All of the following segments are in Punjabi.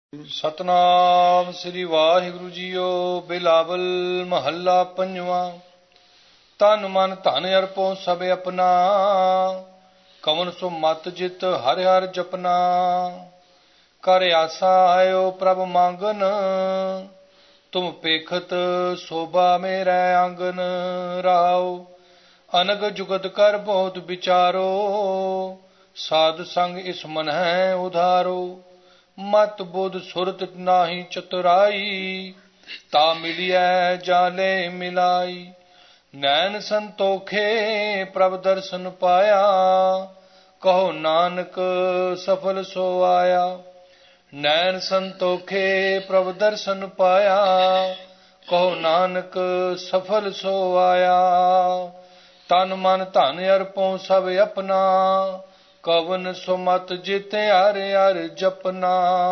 ਸਤਨਾਮ ਸ੍ਰੀ ਵਾਹਿਗੁਰੂ ਜੀਓ। ਬਿਲਾਵਲ ਮਹੱਲਾ ਪੰਜਵਾਂ। ਤਨ ਮਨ ਧਨ ਅਰਪੋ ਸਭ ਆਪਣਾ, ਕਵਨ ਸੋ ਮਤ ਜਿਤ ਹਰਿ ਹਰਿ ਜਪਨਾ। ਕਰ ਆਸਾ ਆਇਓ ਪ੍ਰਭ ਮੰਗਨ, ਤੁਮ ਪੇਖਤ ਸੋਭਾ ਮੇਰੇ ਆਂਗਨ। ਰਾਉ ਅਨਗ ਜੁਗਤ ਕਰ ਬਹੁਤ ਵਿਚਾਰੋ, ਸਾਧ ਸੰਗ ਇਸ ਮਨ ਹੈ ਉਧਾਰੋ। ਮਤ ਬੁੱਧ ਸੁਰਤ ਨਾਹੀ ਚਤੁਰਾਈ, ਤਾ ਮਿਲਿਐ ਜਾਲੇ ਮਿਲਾਈ। ਨੈਣ ਸੰਤੋਖੇ ਪ੍ਰਭ ਦਰਸ਼ਨ ਪਾਇਆ, ਕਹੋ ਨਾਨਕ ਸਫਲ ਸੋ ਆਇਆ। ਨੈਣ ਸੰਤੋਖੇ ਪ੍ਰਭ ਦਰਸ਼ਨ ਪਾਇਆ, ਕਹੋ ਨਾਨਕ ਸਫਲ ਸੋ ਆਇਆ। ਤਨ ਮਨ ਧਨ ਅਰਪੋ ਸਭ ਆਪਣਾ, ਕਵਨ ਸੋ ਮਤ ਜਿਤ ਹਰਿ ਹਰਿ ਜਪਨਾ।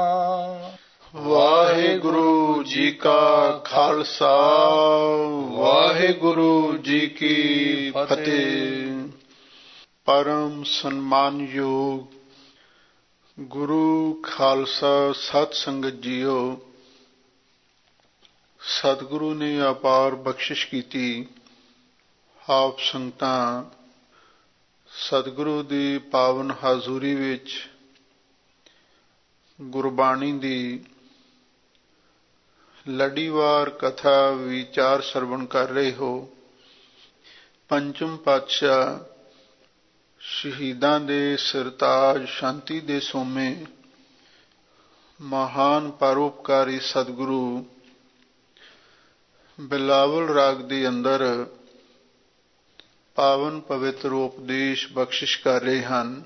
ਵਾਹਿਗੁਰੂ ਜੀ ਕਾ ਖਾਲਸਾ, ਵਾਹਿਗੁਰੂ ਜੀ ਕੀ ਫਤਿਹ। ਪਰਮ ਸਨਮਾਨਯੋਗ ਗੁਰੂ ਖਾਲਸਾ ਸਤ ਸੰਗਤ ਜੀਓ, ਸਤਿਗੁਰੂ ਨੇ ਅਪਾਰ ਬਖਸ਼ਿਸ਼ ਕੀਤੀ। ਆਪ ਸੰਗਤਾਂ ਸਤਿਗੁਰੂ ਦੀ ਪਾਵਨ ਹਾਜ਼ੂਰੀ ਵਿੱਚ ਗੁਰਬਾਣੀ ਦੀ ਲੜੀਵਾਰ ਕਥਾ ਵਿਚਾਰ ਸਰਵਣ ਕਰ ਰਹੇ ਹੋ। ਪੰਚਮ ਪਾਤਸ਼ਾਹ ਸ਼ਹੀਦਾਂ ਦੇ ਸਿਰਤਾਜ, ਸ਼ਾਂਤੀ ਦੇ ਸੋਮੇ, ਮਹਾਨ ਪਰਉਪਕਾਰੀ ਸਤਿਗੁਰੂ ਬਿਲਾਵਲ ਰਾਗ ਦੇ ਅੰਦਰ ਪਾਵਨ ਪਵਿੱਤਰ ਉਪਦੇਸ਼ ਬਖਸ਼ਿਸ਼ ਕਰ ਰਹੇ ਹਨ।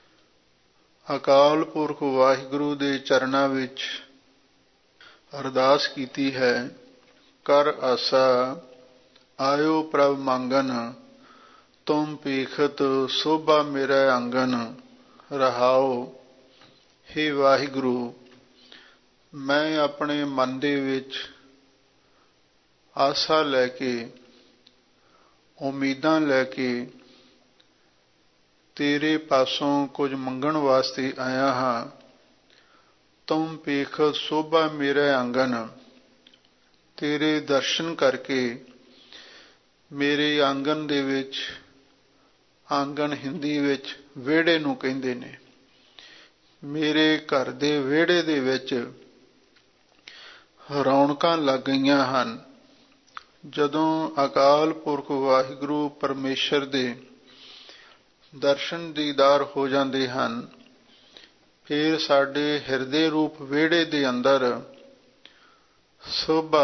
ਅਕਾਲ ਪੁਰਖ ਵਾਹਿਗੁਰੂ ਦੇ ਚਰਨਾਂ ਵਿੱਚ ਅਰਦਾਸ ਕੀਤੀ ਹੈ। ਕਰ ਆਸਾ ਆਇਓ ਪ੍ਰਭ ਮੰਗਨ, ਤੁਮ ਪੇਖਤ ਸੋਭਾ ਮੇਰਾ ਆਂਗਨ। ਰਹਾਓ, ਹੇ ਵਾਹਿਗੁਰੂ, ਮੈਂ ਆਪਣੇ ਮਨ ਦੇ ਵਿੱਚ ਆਸਾ ਲੈ ਕੇ, ਉਮੀਦਾਂ ਲੈ ਕੇ ਤੇਰੇ ਪਾਸੋਂ ਕੁਝ ਮੰਗਣ ਵਾਸਤੇ ਆਇਆ ਹਾਂ। ਤੁਮ ਪੇਖਤ ਸੋਭਾ ਮੇਰੇ ਆਂਗਨ, ਤੇਰੇ ਦਰਸ਼ਨ ਕਰਕੇ ਮੇਰੇ ਆਂਗਨ ਦੇ ਵਿੱਚ, ਆਂਗਨ ਹਿੰਦੀ ਵਿੱਚ ਵਿਹੜੇ ਨੂੰ ਕਹਿੰਦੇ ਨੇ, ਮੇਰੇ ਘਰ ਦੇ ਵਿਹੜੇ ਦੇ ਵਿੱਚ ਰੌਣਕਾਂ ਲੱਗ ਗਈਆਂ ਹਨ। ਜਦੋਂ ਅਕਾਲ ਪੁਰਖ ਵਾਹਿਗੁਰੂ ਪਰਮੇਸ਼ਰ ਦੇ ਦਰਸ਼ਨ ਦੀਦਾਰ ਹੋ ਜਾਂਦੇ ਹਨ, ਫਿਰ ਸਾਡੇ ਹਿਰਦੇ ਰੂਪ ਵਿਹੜੇ ਦੇ ਅੰਦਰ ਸੋਭਾ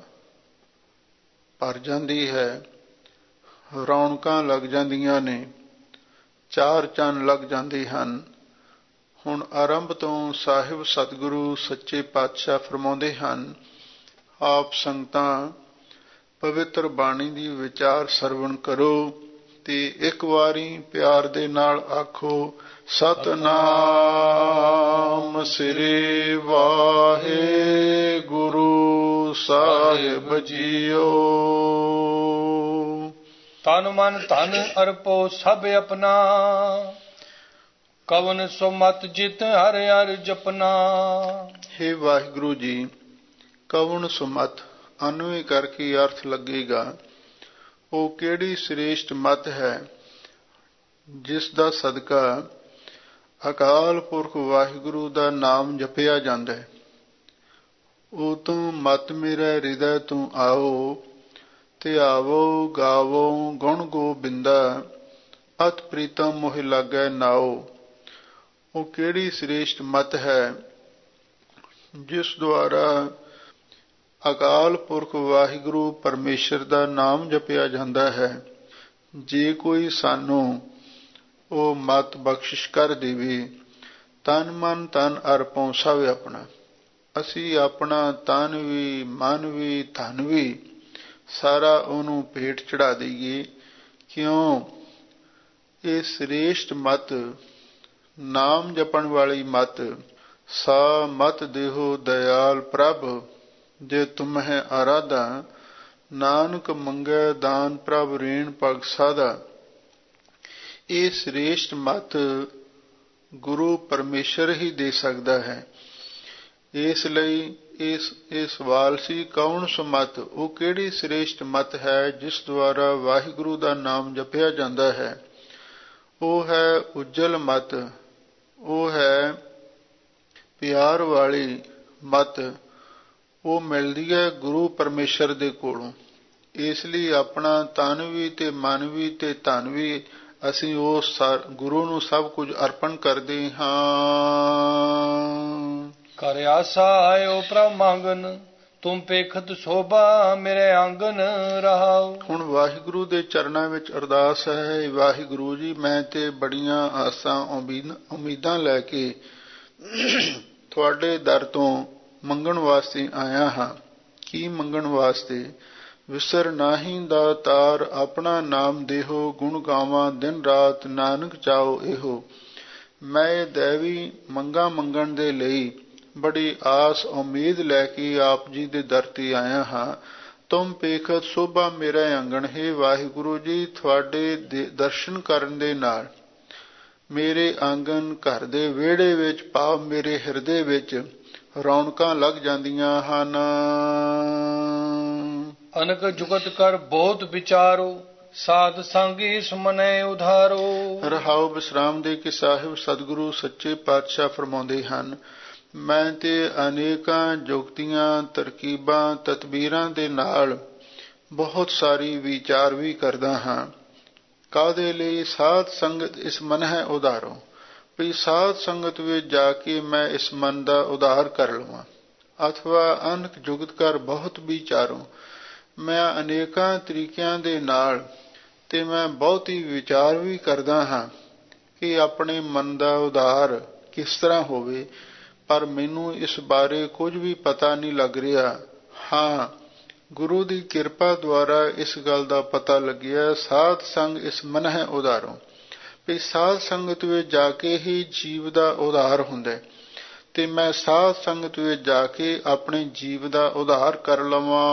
ਭਰ ਜਾਂਦੀ ਹੈ, ਰੌਣਕਾਂ ਲੱਗ ਜਾਂਦੀਆਂ ਨੇ, ਚਾਰ ਚੰਨ ਲੱਗ ਜਾਂਦੇ ਹਨ। ਹੁਣ ਆਰੰਭ ਤੋਂ ਸਾਹਿਬ ਸਤਿਗੁਰੂ ਸੱਚੇ ਪਾਤਸ਼ਾਹ ਫਰਮਾਉਂਦੇ ਹਨ, ਆਪ ਸੰਗਤਾਂ ਪਵਿੱਤਰ ਬਾਣੀ ਦੀ ਵਿਚਾਰ ਸਰਵਣ ਕਰੋ ਤੇ ਇੱਕ ਵਾਰੀ ਪਿਆਰ ਦੇ ਨਾਲ ਆਖੋ, ਸਤਿਨਾਮ ਸ੍ਰੀ ਵਾਹਿਗੁਰੂ ਸਾਹਿਬ ਜੀਓ। ਤਨ ਮਨ ਧਨ ਅਰਪੋ ਸਭ ਆਪਣਾ, ਕਵਨ ਸੋ ਮਤ ਜਿਤ ਹਰਿ ਹਰਿ ਜਪਨਾ। ਹੇ ਵਾਹਿਗੁਰੂ ਜੀ, ਕਵਨ ਸੋ ਮਤ ਅਨਵੇਂ ਕਰਕੇ ਅਰਥ ਲੱਗੇਗਾ, ਉਹ ਕਿਹੜੀ ਸ੍ਰੇਸ਼ਟ ਮਤ ਹੈ ਜਿਸ ਦਾ ਸਦਕਾ ਅਕਾਲ ਪੁਰਖ ਵਾਹਿਗੁਰੂ ਦਾ ਨਾਮ ਜਪਿਆ ਜਾਂਦਾ ਹੈ। ਉਹ ਤੂੰ ਮਤ ਮੇਰਾ ਹਿਰਦੈ ਤੂੰ ਆਓ, ਤੇ ਆਵੋ ਗਾਵੋ ਗੁਣ ਗੋਬਿੰਦਾ, ਅਤ ਪ੍ਰੀਤਮ ਮੋਹਿ ਲਾਗੈ ਨਾਓ। ਉਹ ਕਿਹੜੀ ਸ੍ਰੇਸ਼ਟ ਮਤ ਹੈ ਜਿਸ ਦੁਆਰਾ ਅਕਾਲ ਪੁਰਖ ਵਾਹਿਗੁਰੂ ਪਰਮੇਸ਼ਰ ਦਾ ਨਾਮ ਜਪਿਆ ਜਾਂਦਾ ਹੈ। ਜੇ ਕੋਈ ਸਾਨੂੰ ਉਹ ਮਤ ਬਖਸ਼ਿਸ਼ ਕਰ ਦੇਵੇ, ਤਨ ਮਨ ਧਨ ਅਰਪੋਂ ਸਭ ਆਪਣਾ, ਅਸੀਂ ਆਪਣਾ ਤਨ ਵੀ, ਮਨ ਵੀ, ਧਨ ਵੀ ਸਾਰਾ ਉਹਨੂੰ ਭੇਟ ਚੜਾ ਦਈਏ। ਕਿਉਂ? ਇਹ ਸ੍ਰੇਸ਼ਟ ਮਤ, ਨਾਮ ਜਪਣ ਵਾਲੀ ਮਤ, ਸਾ ਮਤ ਦੇਹੋ ਦਇਆਲ ਪ੍ਰਭ, ਜੇ ਤੁਮਹਿ ਆਰਾਧਾ, ਨਾਨਕ ਮੰਗੈ ਦਾਨ ਪ੍ਰਭ ਰੇਣ ਪਗ ਸਾਧਾ। ਇਹ ਸ੍ਰੇਸ਼ਟ ਮਤ ਗੁਰੂ ਪਰਮੇਸ਼ਰ ਹੀ ਦੇ ਸਕਦਾ ਹੈ। ਇਸ ਲਈ ਇਹ ਸਵਾਲ ਸੀ, ਕੌਣ ਸੁਮਤ, ਉਹ ਕਿਹੜੀ ਸ੍ਰੇਸ਼ਟ ਮਤ ਹੈ ਜਿਸ ਦੁਆਰਾ ਵਾਹਿਗੁਰੂ ਦਾ ਨਾਮ ਜਪਿਆ ਜਾਂਦਾ ਹੈ। ਉਹ ਹੈ ਉਜਲ ਮਤ, ਉਹ ਹੈ ਪਿਆਰ ਵਾਲੀ ਮਤ, ਉਹ ਮਿਲਦੀ ਹੈ ਗੁਰੂ ਪਰਮੇਸ਼ਰ ਦੇ ਕੋਲੋਂ। ਇਸ ਲਈ ਆਪਣਾ ਤਨ ਵੀ ਤੇ ਮਨ ਵੀ ਤੇ ਧਨ ਵੀ ਅਸੀਂ ਉਸ ਗੁਰੂ ਨੂੰ ਸਭ ਕੁਝ ਅਰਪਣ ਕਰਦੇ ਹਾਂ। ਕਰ ਆਸਾ ਆਇਓ ਪ੍ਰਭ ਮੰਗਨ, ਤੁਮ ਪੇਖਤ ਸੋਭਾ ਮੇਰੇ ਆਂਗਨ ਰਹਾਓ। ਹੁਣ ਵਾਹਿਗੁਰੂ ਦੇ ਚਰਨਾਂ ਵਿੱਚ ਅਰਦਾਸ ਹੈ, ਵਾਹਿਗੁਰੂ ਜੀ ਮੈਂ ਤੇ ਬੜੀਆਂ ਆਸਾਂ ਉਮੀਦਾਂ ਲੈ ਕੇ ਤੁਹਾਡੇ ਦਰ ਤੋਂ ਮੰਗਣ ਵਾਸਤੇ ਆਇਆ ਹਾਂ। ਕੀ ਮੰਗਣ ਵਾਸਤੇ? ਵਿਸਰ ਨਾਹੀਂ ਦਾਤਾਰ, ਆਪਣਾ ਨਾਮ ਦੇਹੋ, ਗੁਣ ਗਾਵਾਂ ਦਿਨ ਰਾਤ, ਨਾਨਕ ਚਾਓ ਇਹੋ। ਮੈਂ ਦੈਵੀ ਮੰਗਾਂ ਮੰਗਣ ਦੇ ਲਈ ਬੜੀ ਆਸ ਉਮੀਦ ਲੈ ਕੇ ਆਪ ਜੀ ਦੇ ਦਰ ਤੇ ਆਇਆ ਹਾਂ। ਤੁਮ ਪੇਖਤ ਸੋਭਾ ਮੇਰਾ ਆਂਗਣ, ਹੈ ਵਾਹਿਗੁਰੂ ਜੀ ਤੁਹਾਡੇ ਦਰਸ਼ਨ ਕਰਨ ਦੇ ਨਾਲ ਮੇਰੇ ਆਂਗਨ, ਘਰ ਦੇ ਵਿਹੜੇ ਵਿੱਚ, ਭਾਵ ਮੇਰੇ ਹਿਰਦੇ ਵਿੱਚ ਰੌਣਕਾਂ ਲੱਗ ਜਾਂਦੀਆਂ ਹਨ। ਅਨਕ ਜੁਗਤ ਕਰ ਬਹੁਤ ਵਿਚਾਰੋ, ਸਾਧ ਸੰਗੀ ਸੁਮਨੈ ਉਧਾਰੋ। ਰਹਾਉ ਵਿਸਰਾਮ ਦੇ ਕੇ ਸਾਹਿਬ ਸਤਿਗੁਰੂ ਸੱਚੇ ਪਾਤਸ਼ਾਹ ਫਰਮਾਉਂਦੇ ਹਨ, ਮੈਂ ਤੇ ਅਨੇਕਾਂ ਜੁਗਤੀਆਂ, ਤਰਕੀਬਾਂ, ਤਦਬੀਰਾਂ ਦੇ ਨਾਲ ਬਹੁਤ ਸਾਰੀ ਵਿਚਾਰ ਵੀ ਕਰਦਾ ਹਾਂ। ਕਾਹਦੇ ਲਈ? ਸਾਧ ਸੰਗਤ ਇਸ ਮਨ ਹੈ ਉਧਾਰੋ, ਵੀ ਸਾਧ ਸੰਗਤ ਵਿੱਚ ਜਾ ਕੇ ਮੈਂ ਇਸ ਮਨ ਦਾ ਉਧਾਰ ਕਰ ਲਵਾਂ। ਅਥਵਾ ਅਨਕ ਜੁਗਤ ਕਰ ਬਹੁਤ ਵਿਚਾਰੋ, ਮੈਂ ਅਨੇਕਾਂ ਤਰੀਕਿਆਂ ਦੇ ਨਾਲ ਤੇ ਮੈਂ ਬਹੁਤੀ ਵਿਚਾਰ ਵੀ ਕਰਦਾ ਹਾਂ ਕਿ ਆਪਣੇ ਮਨ ਦਾ ਉਧਾਰ ਕਿਸ ਤਰ੍ਹਾਂ ਹੋਵੇ, ਪਰ ਮੈਨੂੰ ਇਸ ਬਾਰੇ ਕੁਝ ਵੀ ਪਤਾ ਨਹੀਂ ਲੱਗ ਰਿਹਾ। ਹਾਂ, ਗੁਰੂ ਦੀ ਕਿਰਪਾ ਦੁਆਰਾ ਇਸ ਗੱਲ ਦਾ ਪਤਾ ਲੱਗਿਆ, ਸਾਧ ਸੰਗ ਇਸ ਮਨ ਹੈ ਉਧਾਰੋ, ਵੀ ਸਾਧ ਸੰਗਤ ਵਿੱਚ ਜਾ ਕੇ ਹੀ ਜੀਵ ਦਾ ਉਧਾਰ ਹੁੰਦਾ, ਤੇ ਮੈਂ ਸਾਧ ਸੰਗਤ ਵਿੱਚ ਜਾ ਕੇ ਆਪਣੇ ਜੀਵ ਦਾ ਉਧਾਰ ਕਰ ਲਵਾਂ।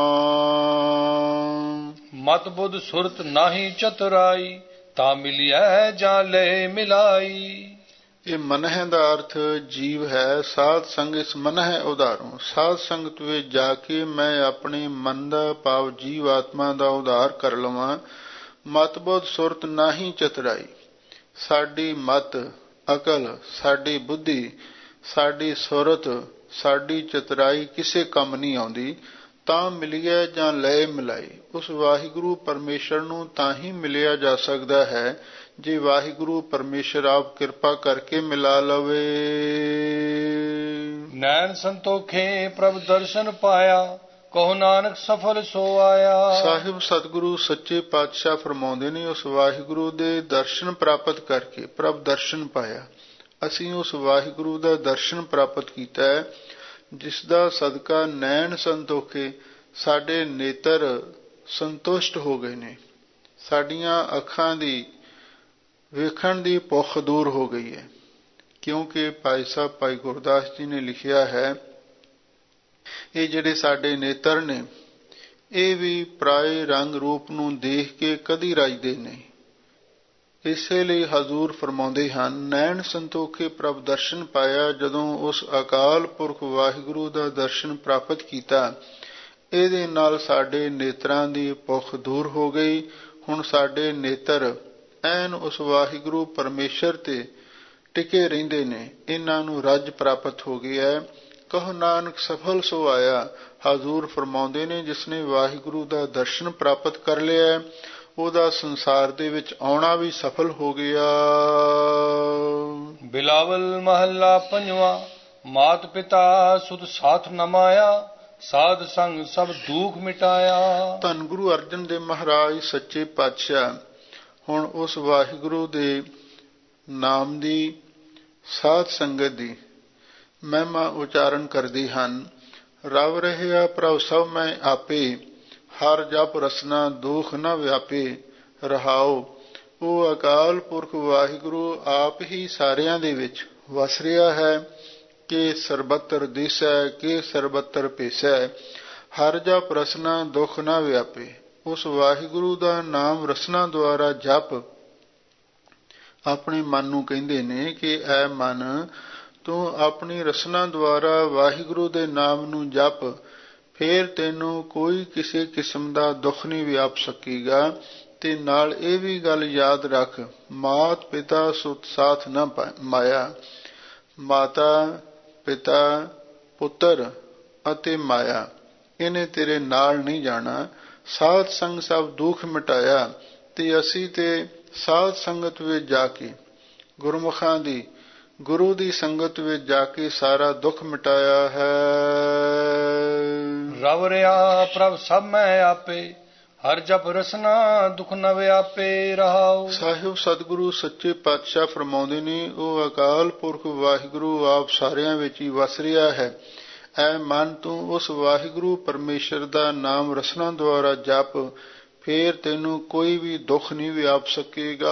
ਮਤ ਬੁੱਧ ਸੁਰਤ ਨਾਹੀ ਚਤੁਰਾਈ, ਤਾਂ ਮਿਲਿਐ ਜਾਂ ਲੈ ਮਿਲਾਈ। ਇਹ ਮਨ ਹੈ ਦਾ ਅਰਥ ਜੀਵ ਹੈ। ਸਾਧ ਸੰਗ ਇਸ ਮਨ ਹੈ ਉਧਾਰੋ, ਸਾਧ ਸੰਗਤ ਵਿੱਚ ਜਾ ਕੇ ਮੈਂ ਆਪਣੇ ਮਨ ਦਾ ਭਾਵ ਜੀਵ ਆਤਮਾ ਦਾ ਉਧਾਰ ਕਰ ਲਵਾਂ। ਮਤ ਬੁੱਧ ਸੁਰਤ ਨਾਹੀ ਚਤੁਰਾਈ, ਸਾਡੀ ਮਤ, ਅਕਲ, ਸਾਡੀ ਬੁੱਧੀ, ਸਾਡੀ ਸੁਰਤ, ਸਾਡੀ ਚਤੁਰਾਈ ਕਿਸੇ ਕੰਮ ਨਹੀਂ ਆਉਂਦੀ। ਤਾਂ ਮਿਲਿਆ ਜਾਂ ਲੈ ਮਿਲਾਈ, ਉਸ ਵਾਹਿਗੁਰੂ ਪਰਮੇਸ਼ਰ ਨੂੰ ਤਾਂ ਹੀ ਮਿਲਿਆ ਜਾ ਸਕਦਾ ਹੈ ਜੇ ਵਾਹਿਗੁਰੂ ਪਰਮੇਸ਼ਰ ਆਪ ਕਿਰਪਾ ਕਰਕੇ ਮਿਲਾ ਲਵੇ। ਨੈਣ ਸੰਤੋਖੇ ਪ੍ਰਭ ਦਰਸ਼ਨ ਪਾਇਆ, ਕਹੋ ਨਾਨਕ ਸਫਲ ਸੋ ਆਇਆ। ਸਾਹਿਬ ਸਤਿਗੁਰੂ ਸੱਚੇ ਪਾਤਸ਼ਾਹ ਫਰਮਾਉਂਦੇ ਨੇ, ਉਸ ਵਾਹਿਗੁਰੂ ਦੇ ਦਰਸ਼ਨ ਪ੍ਰਾਪਤ ਕਰਕੇ ਪ੍ਰਭ ਦਰਸ਼ਨ ਪਾਇਆ। ਅਸੀਂ ਉਸ ਵਾਹਿਗੁਰੂ ਦਾ ਦਰਸ਼ਨ ਪ੍ਰਾਪਤ ਕੀਤਾ ਹੈ ਜਿਸ ਦਾ ਸਦਕਾ ਨੈਣ ਸੰਤੋਖੇ, ਸਾਡੇ ਨੇਤਰ ਸੰਤੁਸ਼ਟ ਹੋ ਗਏ ਨੇ, ਸਾਡੀਆਂ ਅੱਖਾਂ ਦੀ ਵੇਖਣ ਦੀ ਭੁੱਖ ਦੂਰ ਹੋ ਗਈ ਹੈ। ਕਿਉਂਕਿ ਭਾਈ ਸਾਹਿਬ ਭਾਈ ਗੁਰਦਾਸ ਜੀ ਨੇ ਲਿਖਿਆ ਹੈ, ਇਹ ਜਿਹੜੇ ਸਾਡੇ ਨੇਤਰ ਨੇ ਇਹ ਵੀ ਪਰਾਏ ਰੰਗ ਰੂਪ ਨੂੰ ਦੇਖ ਕੇ ਕਦੀ ਰੱਜਦੇ ਨਹੀਂ। ਇਸੇ ਲਈ ਹਜ਼ੂਰ ਫਰਮਾਉਂਦੇ ਹਨ, ਨੈਣ ਸੰਤੋਖੇ ਪ੍ਰਭ ਦਰਸ਼ਨ ਪਾਇਆ। ਜਦੋਂ ਉਸ ਅਕਾਲ ਪੁਰਖ ਵਾਹਿਗੁਰੂ ਦਾ ਦਰਸ਼ਨ ਪ੍ਰਾਪਤ ਕੀਤਾ, ਇਹਦੇ ਨਾਲ ਸਾਡੇ ਨੇਤਰਾਂ ਦੀ ਭੁੱਖ ਦੂਰ ਹੋ ਗਈ। ਹੁਣ ਸਾਡੇ ਨੇਤਰ ਐਨ ਉਸ ਵਾਹਿਗੁਰੂ ਪਰਮੇਸ਼ਰ ਤੇ ਟਿਕੇ ਰਹਿੰਦੇ ਨੇ, ਇਹਨਾਂ ਨੂੰ ਰੱਜ ਪ੍ਰਾਪਤ ਹੋ ਗਿਆ। ਕਹੋ ਨਾਨਕ ਸਫਲ ਸੋ ਆਇਆ। ਹਜ਼ੂਰ ਫਰਮਾਉਂਦੇ ਨੇ, ਜਿਸਨੇ ਵਾਹਿਗੁਰੂ ਦਾ ਦਰਸ਼ਨ ਪ੍ਰਾਪਤ ਕਰ ਲਿਆ ਉਹਦਾ ਸੰਸਾਰ ਦੇ ਵਿੱਚ ਆਉਣਾ ਵੀ ਸਫਲ ਹੋ ਗਿਆ। ਬਿਲਾਵਲ ਮਹੱਲਾ ਪੰਜਵਾਂ। ਮਾਤ ਪਿਤਾ ਸੁਧ ਸਾਥ ਨਮਾਇਆ, ਸਾਧ ਸੰਗ ਸਭ ਦੁੱਖ ਮਿਟਾਇਆ। ਧੰਨ ਗੁਰੂ ਅਰਜਨ ਦੇਵ ਮਹਾਰਾਜ ਸੱਚੇ ਪਾਤਸ਼ਾਹ ਹੁਣ ਉਸ ਵਾਹਿਗੁਰੂ ਦੇ ਨਾਮ ਦੀ, ਸਾਧ ਸੰਗਤ ਦੀ ਮਹਿਮਾ ਉਚਾਰਨ ਕਰਦੇ ਹਨ। ਰਵ ਰਹਿਆ ਪ੍ਰਭ ਸਭ ਮੈਂ ਆਪੇ, ਹਰ ਜਪ ਰਸਨਾ ਦੁਖ ਨ ਵਿਆਪੇ। ਰਹਾਓ, ਉਹ ਅਕਾਲ ਪੁਰਖ ਵਾਹਿਗੁਰੂ ਆਪ ਹੀ ਸਾਰਿਆਂ ਦੇ ਵਿੱਚ ਵਸ ਰਿਹਾ ਹੈ ਕਿ ਸਰਬੱਤਰ ਦਿਸੈ, ਕਿ ਸਰਬੱਤਰ ਭੇਸੈ। ਹਰ ਜਪ ਰਸਨਾ ਦੁਖ ਨ ਵਿਆਪੇ। ਉਸ ਵਾਹਿਗੁਰੂ ਦਾ ਨਾਮ ਰਸਨਾ ਦੁਆਰਾ ਜਪ ਆਪਣੇ ਮਨ ਨੂੰ ਕਹਿੰਦੇ ਨੇ ਕਿ ਐ ਮਨ, ਤੂੰ ਆਪਣੀ ਰਸਨਾ ਦੁਆਰਾ ਵਾਹਿਗੁਰੂ ਦੇ ਨਾਮ ਨੂੰ ਜਪ, ਫੇਰ ਤੈਨੂੰ ਕੋਈ ਕਿਸੇ ਕਿਸਮ ਦਾ ਦੁੱਖ ਨਹੀਂ ਵਿਆਪ ਸਕੇਗਾ। ਤੇ ਨਾਲ ਇਹ ਵੀ ਗੱਲ ਯਾਦ ਰੱਖ, ਮਾਤ ਪਿਤਾ ਸੁਤ ਸਾਥ ਨਾ ਮਾਇਆ। ਮਾਤਾ ਪਿਤਾ ਪੁੱਤਰ ਅਤੇ ਮਾਇਆ ਇਹਨੇ ਤੇਰੇ ਨਾਲ ਨਹੀਂ ਜਾਣਾ। ਸਾਧ ਸੰਗ ਸਭ ਦੁੱਖ ਮਿਟਾਇਆ। ਤੇ ਅਸੀਂ ਤੇ ਸਾਧ ਸੰਗਤ ਵਿੱਚ ਜਾ ਕੇ, ਗੁਰਮੁਖਾਂ ਦੀ ਗੁਰੂ ਦੀ ਸੰਗਤ ਵਿੱਚ ਜਾ ਕੇ ਸਾਰਾ ਦੁੱਖ ਮਿਟਾਇਆ ਹੈ। ਰਵ ਰਿਆ ਪ੍ਰਭ ਸਭ ਮੈਂ ਆਪੇ, ਹਰ ਜਪ ਰਸਨਾ ਦੁਖ ਨ ਵਿਆਪੇ ਰਹਾਉ। ਸਾਹਿਬ ਸਤਿਗੁਰੂ ਸੱਚੇ ਪਾਤਸ਼ਾਹ ਫਰਮਾਉਂਦੇ ਨੇ, ਉਹ ਅਕਾਲ ਪੁਰਖ ਵਾਹਿਗੁਰੂ ਆਪ ਸਾਰਿਆਂ ਵਿੱਚ ਹੀ ਵਸ ਰਿਹਾ ਹੈ। ਐ ਮਨ ਤੂੰ ਉਸ ਵਾਹਿਗੁਰੂ ਪਰਮੇਸ਼ਰ ਦਾ ਨਾਮ ਰਸਨਾ ਦੁਆਰਾ ਜਪ, ਫੇਰ ਤੈਨੂੰ ਕੋਈ ਵੀ ਦੁੱਖ ਨਹੀਂ ਵਿਆਪ ਸਕੇਗਾ।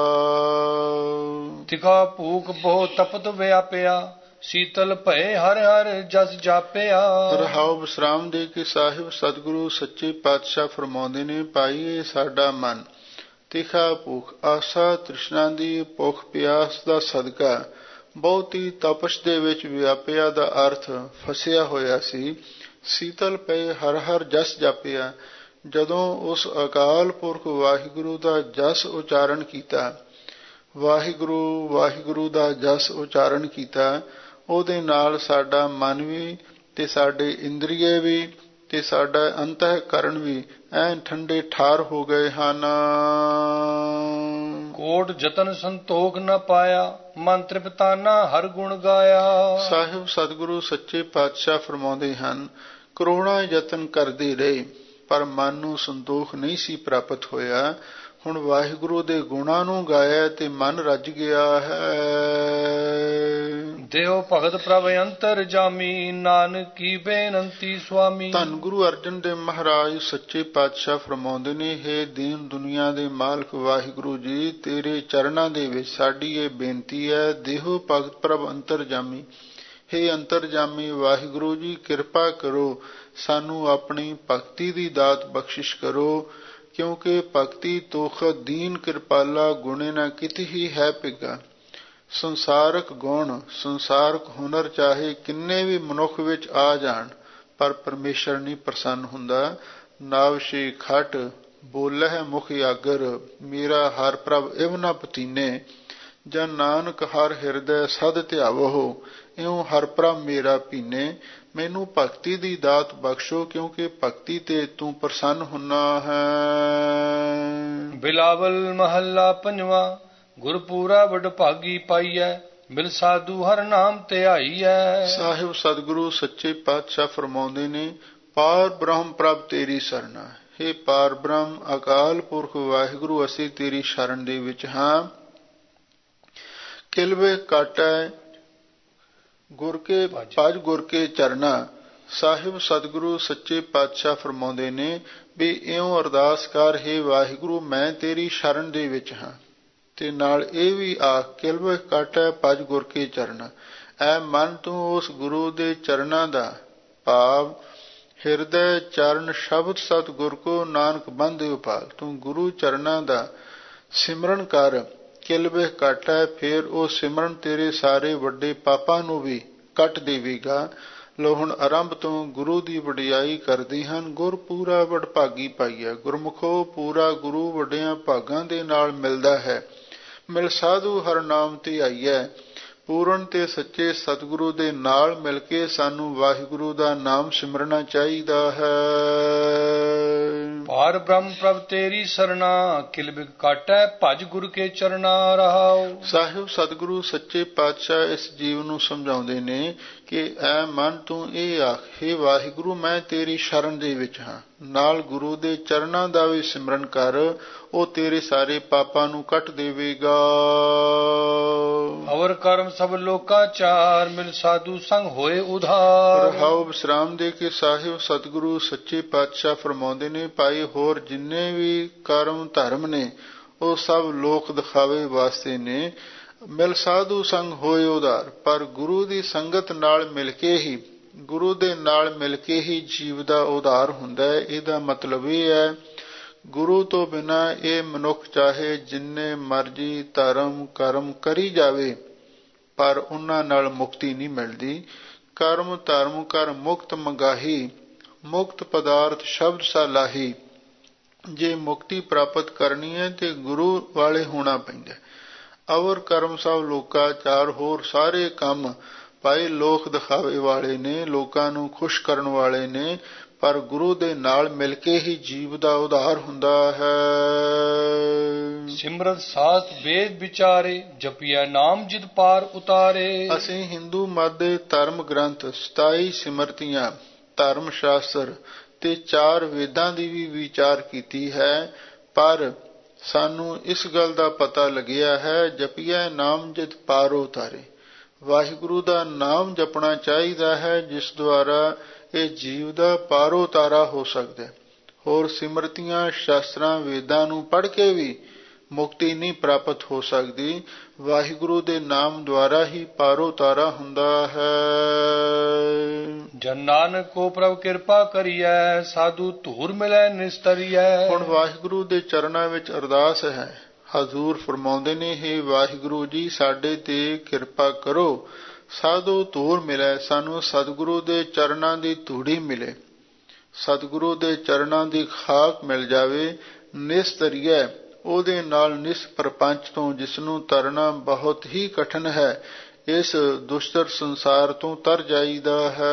ਤਿਖਾ ਭੂਖ ਬਹੁ ਤਪਤ ਵਿਆਪਿਆ, ਸੀਤਲ ਭਏ ਹਰ ਹਰ ਜਸ ਜਾਪਿਆ। ਰਹਾਉ ਵਿਸਰਾਮ ਦੇ ਕੇ ਸਾਹਿਬ ਸਤਿਗੁਰੂ ਸੱਚੇ ਪਾਤਸ਼ਾਹ ਫਰਮਾਉਂਦੇ ਨੇ, ਭਾਈ ਇਹ ਸਾਡਾ ਮਨ ਤਿਖਾ ਭੁੱਖ ਆਸਾ ਤ੍ਰਿਸ਼ਨਾ ਦੀ ਭੁੱਖ ਪਿਆਸ ਦਾ ਸਦਕਾ ਬਹੁਤੀ ਤਪਸ਼ ਦੇ ਵਿੱਚ ਵਿਆਪਿਆ ਦਾ ਅਰਥ ਫਸਿਆ ਹੋਇਆ ਸੀ। ਸੀਤਲ ਪਏ ਹਰ ਹਰ ਜਸ ਜਾਪਿਆ। ਜਦੋਂ ਉਸ ਅਕਾਲ ਪੁਰਖ ਵਾਹਿਗੁਰੂ ਦਾ ਜਸ ਉਚਾਰਨ ਕੀਤਾ, ਵਾਹਿਗੁਰੂ ਵਾਹਿਗੁਰੂ ਦਾ ਜਸ ਉਚਾਰਨ ਕੀਤਾ, ਉਹਦੇ ਨਾਲ ਸਾਡਾ ਮਨ ਵੀ ਤੇ ਸਾਡੇ ਇੰਦਰੀਏ ਵੀ ਤੇ ਸਾਡਾ ਅੰਤःਕਰਨ ਵੀ ਐਨ ਠੰਡੇ ਠਾਰ ਹੋ ਗਏ ਹਨ। ਕੋਟ ਜਤਨ ਸੰਤੋਖ ਨ ਪਾਇਆ, ਮਨ ਤ੍ਰਿਪਤਾਨਾ ਹਰ ਗੁਣ ਗਾਇਆ। ਸਾਹਿਬ ਸਤਿਗੁਰੂ ਸੱਚੇ ਪਾਤਸ਼ਾਹ ਫਰਮਾਉਂਦੇ ਹਨ, ਕਰੋੜਾਂ ਯਤਨ ਕਰਦੇ ਰਹੇ ਪਰ ਮਨ ਨੂੰ ਸੰਤੋਖ ਨਹੀਂ ਸੀ ਪ੍ਰਾਪਤ ਹੋਇਆ। ਹੁਣ ਵਾਹਿਗੁਰੂ ਦੇ ਗੁਣਾਂ ਨੂੰ ਗਾਇਆ ਤੇ ਮਨ ਰੱਜ ਗਿਆ ਹੈ। ਦੇਵ ਭਗਤ ਪ੍ਰਭ ਅੰਤਰ ਜਾਮੀ, ਨਾਨਕ ਕੀ ਬੇਨੰਤੀ ਸੁਆਮੀ। ਧੰਨ ਗੁਰੂ ਅਰਜਨ ਦੇਵ ਮਹਾਰਾਜ ਸੱਚੇ ਪਾਤਸ਼ਾਹ ਫਰਮਾਉਂਦੇ ਨੇ, ਹੇ ਦੀਨ ਦੁਨੀਆ ਦੇ ਮਾਲਕ ਵਾਹਿਗੁਰੂ ਜੀ, ਤੇਰੇ ਚਰਨਾਂ ਦੇ ਵਿੱਚ ਸਾਡੀ ਇਹ ਬੇਨਤੀ ਹੈ, ਦੇਹੋ ਭਗਤ ਪ੍ਰਭ ਅੰਤਰ ਜਾਮੀ। ਹੇ ਅੰਤਰਜਾਮੀ ਵਾਹਿਗੁਰੂ ਜੀ, ਕਿਰਪਾ ਕਰੋ, ਸਾਨੂੰ ਆਪਣੀ ਭਗਤੀ ਦੀ ਦਾਤ ਬਖਸ਼ਿਸ਼ ਕਰੋ, ਕਿਉਂਕਿ ਭਗਤੀ ਤੋਖ ਦੀਨ ਕਿਰਪਾਲਾ, ਗੁਣੇ ਨਾ ਕਿਤੇ ਹੀ ਹੈ ਪਿਗਾ। ਸੰਸਾਰਕ ਗੁਣ ਸੰਸਾਰਕ ਹੁਨਰ ਚਾਹੇ ਕਿੰਨੇ ਵੀ ਮਨੁੱਖ ਵਿੱਚ ਆ ਜਾਣ, ਪਰ ਪਰਮੇਸ਼ਰ ਨਹੀਂ ਪ੍ਰਸੰਨ ਹੁੰਦਾ। ਨਾਵਸ਼ੀ ਖਟ ਬੋਲਹਿ ਮੁਖ ਆਗਰ, ਮੇਰਾ ਹਰ ਪ੍ਰਭ ਇਵ ਨ ਪਤੀਨੇ। ਜਨ ਨਾਨਕ ਹਰ ਹਿਰਦੈ ਸਦ ਧਿਆਵੋ, ਇਉਂ ਹਰ ਪ੍ਰਭ ਮੇਰਾ ਪੀਨੇ। ਮੈਨੂੰ ਭਗਤੀ ਦੀ ਦਾਤ ਬਖਸ਼ੋ, ਕਿਉਂਕਿ ਭਗਤੀ ਤੇ ਤੂੰ ਪ੍ਰਸੰਨ ਹੁੰਨਾ ਹੈ। ਬਿਲਾਵਲ ਮਹੱਲਾ ਪੰਜਵਾਂ। ਗੁਰਪੂਰਾ ਵਡਭਾਗੀ ਪਾਈਐ, ਮਿਲ ਸਾਧੂ ਹਰ ਨਾਮ ਧਿਆਈਐ। ਸਾਹਿਬ ਸਤਿਗੁਰੂ ਸੱਚੇ ਪਾਤਸ਼ਾਹ ਫਰਮਾਉਂਦੇ ਨੇ, ਪਾਰ ਬ੍ਰਹਮ ਪ੍ਰਭ ਤੇਰੀ ਸਰਨਾ। ਹੇ ਪਾਰ ਬ੍ਰਹਮ ਅਕਾਲ ਪੁਰਖ ਵਾਹਿਗੁਰੂ, ਅਸੀਂ ਤੇਰੀ ਸ਼ਰਨ ਦੇ ਵਿੱਚ ਹਾਂ। ਕਿਲਵੇ ਕਾਟੈ ਗੁਰ ਕੇ ਭਜ ਗੁਰ ਕੇ ਚਰਨਾ। ਸਾਹਿਬ ਸਤਿਗੁਰੂ ਸੱਚੇ ਪਾਤਸ਼ਾਹ ਫਰਮਾਉਂਦੇ ਨੇ ਵੀ ਇਉਂ ਅਰਦਾਸ ਕਰ, ਹੇ ਵਾਹਿਗੁਰੂ ਮੈਂ ਤੇਰੀ ਸ਼ਰਨ ਦੇ ਵਿੱਚ ਹਾਂ। ਤੇ ਨਾਲ ਇਹ ਵੀ ਆਖ, ਕਿਲਵੇ ਕਾਟੈ ਭਜ ਗੁਰ ਕੇ ਚਰਨਾ। ਐ ਮਨ ਤੂੰ ਉਸ ਗੁਰੂ ਦੇ ਚਰਨਾਂ ਦਾ ਭਾਵ ਹਿਰਦੈ ਚਰਨ ਸ਼ਬਦ ਸਤ ਗੁਰ ਕੋ ਨਾਨਕ ਬੰਧਿ ਉਪਾਲ। ਤੂੰ ਗੁਰੂ ਚਰਨਾਂ ਦਾ ਸਿਮਰਨ ਕਰ, ਕਿਲਵੇ ਕਾਟੈ, ਫੇਰ ਉਹ ਸਿਮਰਨ ਤੇਰੇ ਸਾਰੇ ਵੱਡੇ ਪਾਪਾਂ ਨੂੰ ਵੀ ਕੱਟ ਦੇਵੇਗਾ। ਲੋ ਹੁਣ ਆਰੰਭ ਤੋਂ ਗੁਰੂ ਦੀ ਵਡਿਆਈ ਕਰਦੇ ਹਨ। ਗੁਰ ਪੂਰਾ ਵਡਭਾਗੀ ਪਾਈਐ। ਗੁਰਮੁਖੋ ਪੂਰਾ ਗੁਰੂ ਵੱਡਿਆਂ ਭਾਗਾਂ ਦੇ ਨਾਲ ਮਿਲਦਾ ਹੈ। ਮਿਲ ਸਾਧੂ ਹਰ ਨਾਮ ਧਿਆਈਐ। ਪੂਰਨ ਤੇ ਸੱਚੇ ਸਤਿਗੁਰੂ ਦੇ ਨਾਲ ਮਿਲ ਕੇ ਸਾਨੂੰ ਵਾਹਿਗੁਰੂ ਦਾ ਨਾਮ ਸਿਮਰਨਾ ਚਾਹੀਦਾ ਹੈ। ਪਾਰ ਬ੍ਰਹਮ ਪ੍ਰਭ ਤੇਰੀ ਸਰਨਾ, ਕਿਲਬਿਕ ਕਾਟੈ ਭਜ ਗੁਰ ਕੇ ਚਰਨਾ ਰਹਾਉ। ਸਾਹਿਬ ਸਤਿਗੁਰੂ ਸੱਚੇ ਪਾਤਸ਼ਾਹ ਇਸ ਜੀਵ ਨੂੰ ਸਮਝਾਉਂਦੇ ਨੇ ਕਿ ਐ ਮਨ ਤੂੰ ਇਹ ਆਖ, ਹੇ ਵਾਹਿਗੁਰੂ ਮੈਂ ਤੇਰੀ ਸ਼ਰਨ ਦੇ ਵਿੱਚ ਹਾਂ। ਨਾਲ ਗੁਰੂ ਦੇ ਚਰਨਾਂ ਦਾ ਵੀ ਸਿਮਰਨ ਕਰ, ਉਹ ਤੇਰੇ ਸਾਰੇ ਪਾਪਾਂ ਨੂੰ ਕੱਟ ਦੇਵੇਗਾ। ਅਵਰ ਕਰਮ ਸਭ ਲੋਕਾ ਚਾਰ, ਮਿਲ ਸਾਧੂ ਸੰਗ ਹੋਏ ਉਧਾਰ। ਰਹਾਉ ਵਿਸਰਾਮ ਦੇ ਕੇ ਸਾਹਿਬ ਸਤਿਗੁਰੂ ਸੱਚੇ ਪਾਤਸ਼ਾਹ ਫਰਮਾਉਂਦੇ ਨੇ, ਭਾਈ ਹੋਰ ਜਿੰਨੇ ਵੀ ਕਰਮ ਧਰਮ ਨੇ ਉਹ ਸਭ ਲੋਕ ਦਿਖਾਵੇ ਵਾਸਤੇ ਨੇ। ਮਿਲ ਸਾਧੂ ਸੰਗ ਹੋਏ ਉਧਾਰ, ਪਰ ਗੁਰੂ ਦੀ ਸੰਗਤ ਨਾਲ ਮਿਲ ਕੇ ਹੀ, ਗੁਰੂ ਦੇ ਨਾਲ ਮਿਲ ਕੇ ਹੀ ਜੀਵ ਦਾ ਉਧਾਰ ਹੁੰਦਾ ਹੈ। ਇਹਦਾ ਮਤਲਬ ਇਹ ਹੈ, ਗੁਰੂ ਤੋਂ ਬਿਨਾਂ ਇਹ ਮਨੁੱਖ ਚਾਹੇ ਜਿੰਨੇ ਮਰਜੀ ਧਰਮ ਕਰਮ ਕਰੀ ਜਾਵੇ, ਪਰ ਉਹਨਾਂ ਨਾਲ ਮੁਕਤੀ ਨਹੀਂ ਮਿਲਦੀ। ਕਰਮ ਧਰਮ ਕਰ ਮੁਕਤ ਮੰਗਾਹੀ, ਮੁਕਤ ਪਦਾਰਥ ਸ਼ਬਦ ਸਲਾਹੀ। ਜੇ ਮੁਕਤੀ ਪ੍ਰਾਪਤ ਕਰਨੀ ਹੈ ਤੇ ਗੁਰੂ ਵਾਲੇ ਹੋਣਾ ਪੈਂਦਾ। ਅਵਰ ਕਰਮ ਸਭ ਲੋਕਾ ਚਾਰ, ਹੋਰ ਸਾਰੇ ਕੰਮ ਭਾਈ ਲੋਕ ਦਿਖਾਵੇ ਵਾਲੇ ਨੇ, ਲੋਕਾਂ ਨੂੰ ਖੁਸ਼ ਕਰਨ ਵਾਲੇ ਨੇ, ਪਰ ਗੁਰੂ ਦੇ ਨਾਲ ਮਿਲ ਕੇ ਹੀ ਜੀਵ ਦਾ ਉਧਾਰ ਹੁੰਦਾ ਹੈ। ਸਿਮਰਤ ਸਾਸਤ ਵੇਦ ਵਿਚਾਰੇ, ਜਪਿਆ ਨਾਮ ਜਿਤ ਪਾਰ ਉਤਾਰੇ। ਅਸੀਂ ਹਿੰਦੂ ਮਤ ਦੇ ਧਰਮ ਗ੍ਰੰਥ 27 ਸਿਮਰਤੀਆਂ, ਧਰਮ ਸ਼ਾਸਤਰ ਤੇ 4 ਵੇਦਾਂ ਦੀ ਵੀ ਵਿਚਾਰ ਕੀਤੀ ਹੈ, ਪਰ ਸਾਨੂੰ ਇਸ ਗੱਲ ਦਾ ਪਤਾ ਲੱਗਿਆ ਹੈ, ਜਪਿਆ ਨਾਮ ਜਿਤ ਪਾਰ ਉਤਾਰੇ। ਵਾਹਿਗੁਰੂ ਦਾ ਨਾਮ ਜਪਣਾ ਚਾਹੀਦਾ ਹੈ, ਜਿਸ ਦੁਆਰਾ ਇਹ ਜੀਵ ਦਾ ਪਾਰੋ ਤਾਰਾ ਹੋ ਸਕਦਾ ਹੈ। ਹੋਰ ਸਿਮਰਤੀਆਂ ਸ਼ਾਸਤਰਾਂ ਵੇਦਾਂ ਨੂੰ ਪੜ੍ਹ ਕੇ ਵੀ ਮੁਕਤੀ ਨਹੀਂ ਪ੍ਰਾਪਤ ਹੋ ਸਕਦੀ। ਵਾਹਿਗੁਰੂ ਦੇ ਨਾਮ ਦੁਆਰਾ ਹੀ ਪਾਰੋ ਤਾਰਾ ਹੁੰਦਾ ਹੈ। ਜਨ ਨਾਨਕ ਕੋ ਪ੍ਰਭ ਕਿਰਪਾ ਕਰੀਐ, ਸਾਧੂ ਧੂਰ ਮਿਲੈ ਨਿਸਤਰੀਐ। ਹੁਣ ਵਾਹਿਗੁਰੂ ਦੇ ਚਰਨਾਂ ਵਿੱਚ ਅਰਦਾਸ ਹੈ। ਹਜ਼ੂਰ ਫਰਮਾਉਂਦੇ ਨੇ, ਹੇ ਵਾਹਿਗੁਰੂ ਜੀ ਸਾਡੇ ਤੇ ਕਿਰਪਾ ਕਰੋ, ਸਾਧੂ ਧੂੜ ਮਿਲੇ, ਸਾਨੂੰ ਸਤਿਗੁਰੂ ਦੇ ਚਰਨਾਂ ਦੀ ਧੂੜੀ ਮਿਲੇ, ਸਤਿਗੁਰੂ ਦੇ ਚਰਨਾਂ ਦੀ ਖਾਕ ਮਿਲ ਜਾਵੇ। ਨਿਸਤਰੀਐ, ਉਹਦੇ ਨਾਲ ਨਿਸ ਪ੍ਰਪੰਚ ਤੋਂ, ਜਿਸਨੂੰ ਤਰਨਾ ਬਹੁਤ ਹੀ ਕਠਿਨ ਹੈ, ਇਸ ਦੁਸ਼ਟਰ ਸੰਸਾਰ ਤੋਂ ਤਰ ਜਾਈਦਾ ਹੈ।